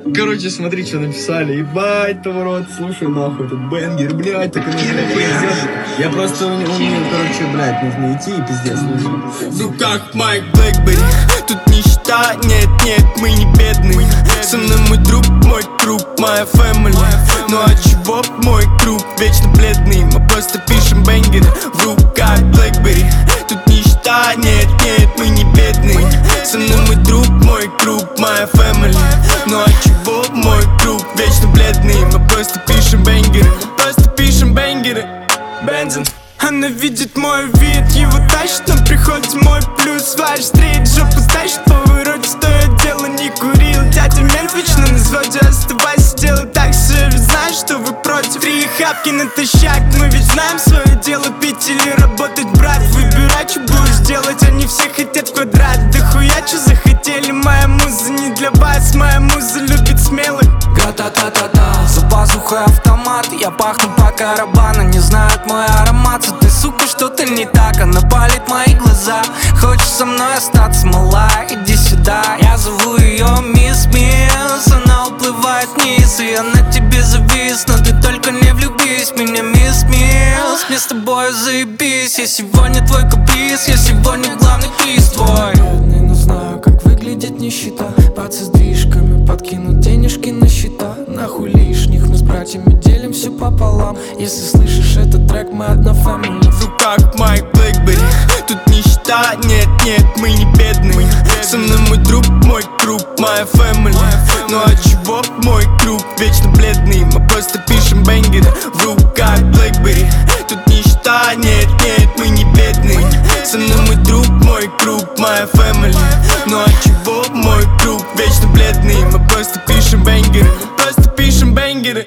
Короче, смотри, что написали. Ебать, того рот, слушай, нахуй, этот бенгер, блядь, так и пиздец. Я просто, у меня, короче, блядь, нужно идти и пиздец. В руках Майк Блэкбери. Тут нищета, нет, мы не бедные. Со мной мой друг, мой круг, моя family. Ну а чего мой круг вечно бледный? Мы просто пишем бенгеры. В руках Блэкбери. Тут нищета, нет, мы не бедные. Со мной мой друг, мой круг, моя family. Ну а чего мой круг вечно бледный? Мы просто пишем бенгеры. Просто пишем бенгеры. Бензин. Она видит мой вид, его тащит, но приходит мой плюс. Варишь стрит, жопу стащит, в повороте, что я делаю, не курил. Дядя мент вечно на взводе, оставайся, делай так, все ведь знаешь, что вы против. 3 хапки натощак, мы ведь знаем свое дело. Пить или работать, брат, выбирай, что будешь делать. Они все хотят в квадрат, да хуя, что захотели. Моя муза не для вас, моя муза любит смелых. Гра-та-та-та-та, за пазухой автомат. Я пахну по карабану, не знают мой аромат. Ты, сука, что-то не так, она палит мои глаза. Хочешь со мной остаться, мала, иди сюда. Я зову ее Мисс Мисс, она уплывает вниз, и я на тебе завис. Но ты только не влюбись в меня, Мисс Мисс. Мне с тобой заебись, я сегодня твой каприз, я сегодня главный приз твой. Бедный, но знаю, как выглядит нищета. Пацы с движками подкинут денежки на счета. Нахуй лишних, мы с братьями делим все пополам. Если слышишь этот трек, мы одна family. В руках Майк Блэкбери. Тут нищета, нет, мы не бедные. Со мной мой друг, мой круг, моя family. Ну а чего мой круг вечно бледный? Мы просто пишем бенгеры. В руках Блэкбери. Тут нищета, нет, мы не бедные. Со мной мой друг, мой круг, моя family. Ну а чего мой круг вечно бледный? Мы просто пишем бенгеры. Просто пишем бенгеры.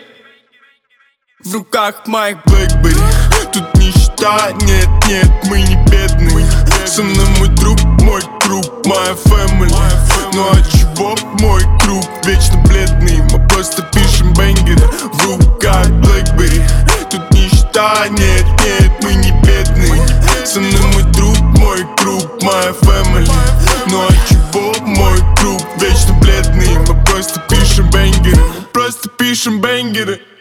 В руках Майк Блэкбери. Тут нищета, нет, мы не бедные. Со мной мой друг, мой круг, моя family. Ну а чего мой круг вечно бледный? Мы просто пишем бенгеры. В руках Блэкбери. Тут нищета, нет, мы не бедные. Со мной мой друг, мой круг, моя family. Ну а чего мой круг вечно бледный? Мы просто пишем бенгеры. Просто пишем бенгеры.